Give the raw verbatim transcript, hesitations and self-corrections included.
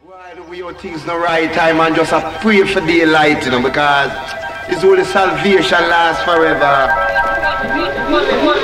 Why do we all things no right time and just a pray for daylight, you know, because it's only salvation lasts forever.